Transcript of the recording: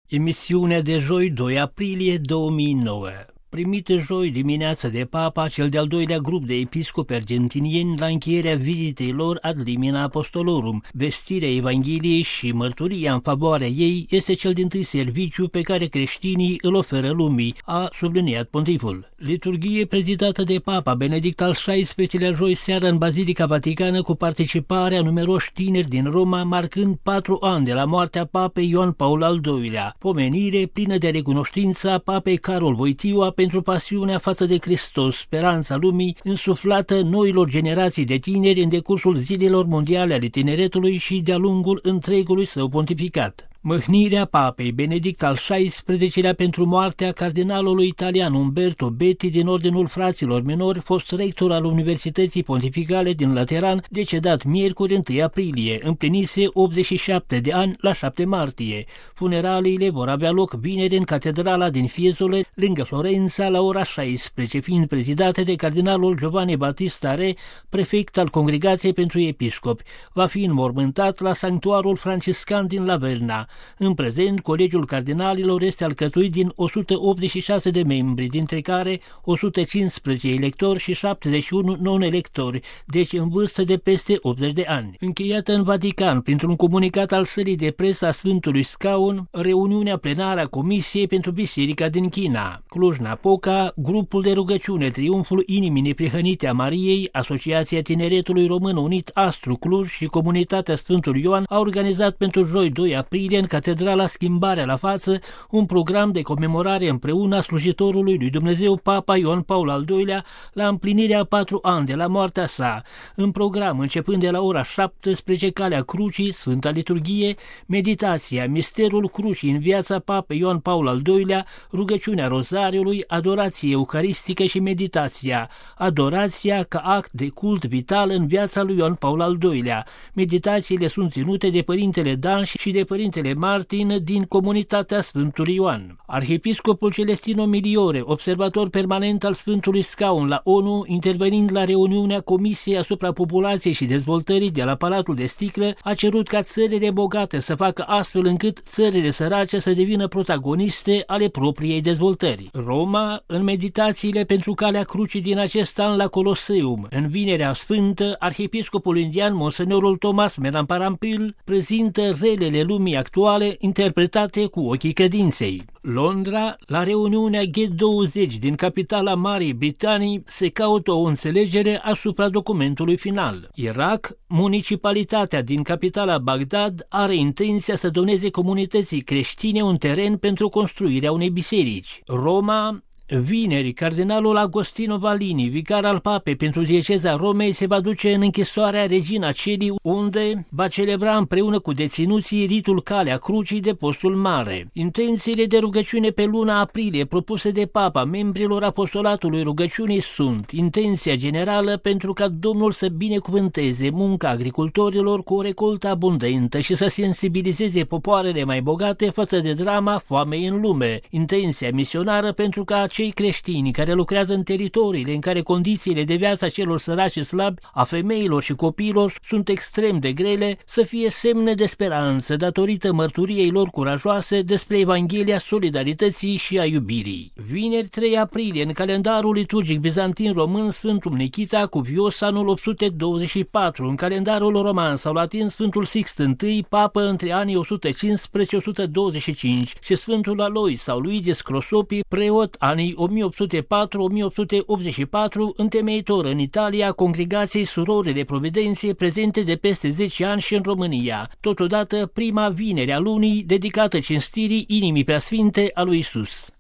Emisiunea de joi 2 aprilie 2009. Primită joi dimineața de Papa, cel de-al doilea grup de episcopi argentinieni la încheierea vizitei lor ad limina apostolorum. Vestirea Evangheliei și mărturia în favoarea ei este cel dintâi serviciu pe care creștinii îl oferă lumii, a subliniat pontiful. Liturghie prezidată de Papa Benedict al XVI-lea joi seară în Bazilica Vaticană cu participarea numeroși tineri din Roma, marcând 4 ani de la moartea Papei Ioan Paul al II-lea. Pomenire plină de recunoștință a Papei Carol Wojtyła pentru pasiunea față de Hristos, speranța lumii însuflată noilor generații de tineri în decursul zilelor mondiale ale tineretului și de-a lungul întregului său pontificat. Mâhnirea Papei Benedict al XVI-lea pentru moartea cardinalului italian Umberto Betti din Ordinul Fraților Minori, fost rector al Universității Pontificale din Lateran, decedat miercuri 1 aprilie, împlinise 87 de ani la 7 martie. Funeraliile vor avea loc vineri în catedrala din Fiesole, lângă Florența, la ora 16, fiind prezidate de cardinalul Giovanni Battista Re, prefect al Congregației pentru Episcopi. Va fi înmormântat la sanctuarul franciscan din Laverna. În prezent, Colegiul Cardinalilor este alcătuit din 186 de membri, dintre care 115 electori și 71 non-electori, deci în vârstă de peste 80 de ani. Încheiată în Vatican, printr-un comunicat al sălii de presă a Sfântului Scaun, reuniunea plenară a Comisiei pentru Biserica din China. Cluj-Napoca, grupul de rugăciune Triumful Inimii Neprihănite a Mariei, Asociația Tineretului Român Unit Astru Cluj și Comunitatea Sfântul Ioan au organizat pentru joi 2 aprilie în Catedrala Schimbarea la Față un program de comemorare împreună a slujitorului lui Dumnezeu Papa Ioan Paul al II-lea la împlinirea 4 ani de la moartea sa. În program, începând de la ora 17, Calea Crucii, Sfânta Liturghie, meditația, misterul crucii în viața Papei Ioan Paul al II-lea, rugăciunea Rozariului, adorație eucaristică și meditația, adorația ca act de cult vital în viața lui Ioan Paul al II-lea. Meditațiile sunt ținute de Părintele Dan și de Părintele Martin din comunitatea Sfântului Ioan. Arhiepiscopul Celestino Miliore, observator permanent al Sfântului Scaun la ONU, intervenind la reuniunea Comisiei asupra populației și dezvoltării de la Palatul de Sticlă, a cerut ca țările bogate să facă astfel încât țările sărace să devină protagoniste ale propriei dezvoltări. Roma, în meditațiile pentru Calea Crucii din acest an la Coloseum, în Vinerea Sfântă, arhiepiscopul indian Monsenorul Thomas Menamparampil prezintă relele lumii actuale interpretate cu ochii credinței. Londra, la reuniunea G20 din capitala Marii Britanii, se caută o înțelegere asupra documentului final. Irak, municipalitatea din capitala Bagdad are intenția să doneze comunității creștine un teren pentru construirea unei biserici. Roma, vineri, cardinalul Agostino Valini, vicar al Papei pentru dieceza Romei, se va duce în închisoarea Regina Coeli, unde va celebra împreună cu deținuții ritul Calea Crucii de Postul Mare. Intențiile de rugăciune pe luna aprilie propuse de Papa membrilor apostolatului rugăciunii sunt: intenția generală pentru ca Domnul să binecuvânteze munca agricultorilor cu o recoltă abundentă și să sensibilizeze popoarele mai bogate față de drama foamei în lume. Intenția misionară pentru ca cei creștini care lucrează în teritoriile în care condițiile de viață a celor săraci și slabi, a femeilor și copiilor sunt extrem de grele, să fie semne de speranță datorită mărturiei lor curajoase despre Evanghelia solidarității și a iubirii. Vineri 3 aprilie, în calendarul liturgic bizantin român, Sfântul Nichita, cuvios anul 824, în calendarul roman sau latin Sfântul Sixt I, papă între anii 115-125 și Sfântul Alois sau Luigi Scrosopi, preot anii 1804-1884, întemeitor în Italia Congregației Surorile Providenței prezente de peste 10 ani și în România, totodată prima vinere a lunii dedicată cinstirii Inimii Preasfinte a lui Isus.